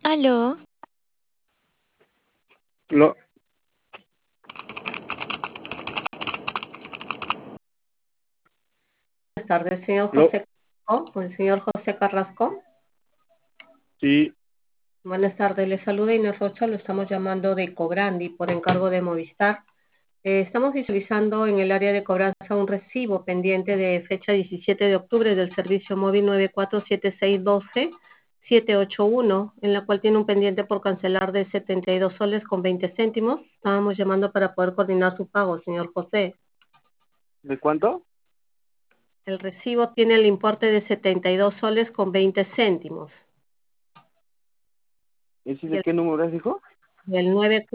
Aló, Lo, Buenas tardes, señor lo, José Carrasco, con el señor José Carrasco. sí, Buenas tardes, le saluda Inés Rocha, lo estamos llamando de Cobrandi por encargo de Movistar. Estamos visualizando en el área de cobranza un recibo pendiente de fecha 17 de octubre del servicio móvil 947612-781, en la cual tiene un pendiente por cancelar de 72 soles con 20 céntimos. Estábamos llamando para poder coordinar su pago, señor José. ¿de cuánto? El recibo tiene el importe de 72 soles con 20 céntimos. ¿Ese Y de qué número es, dijo? el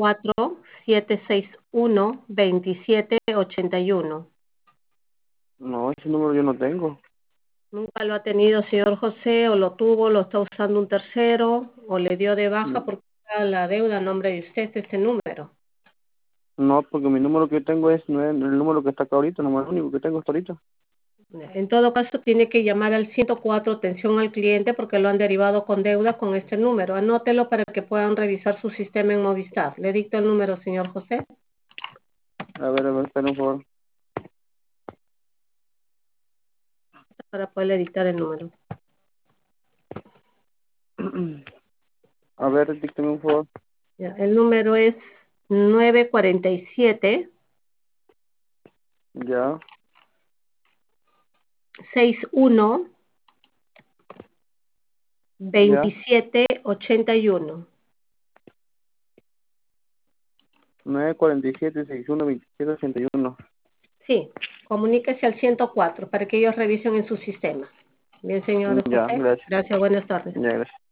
94761-2781. No, ese número yo no tengo. ¿Nunca lo ha tenido, señor José, o lo tuvo, lo está usando un tercero, o le dio de baja Mm, porque está la deuda a nombre de usted este número? No, porque mi número que yo tengo no es el número que está acá ahorita, no es el único que tengo hasta ahorita. En todo caso, tiene que llamar al 104, atención al cliente, porque lo han derivado con deuda con este número. Anótelo para que puedan revisar su sistema en Movistar. Le dicto el número, señor José, A ver, espera un favor. para poderle dictar el número. A ver, dígame un favor. Ya, el número es 947 Ya, 61 ya. 2781. 947-61-2781. Sí, comuníquese al 104 para que ellos revisen en su sistema. Bien, señor Ya, José. gracias. Gracias, buenas tardes. Ya, gracias.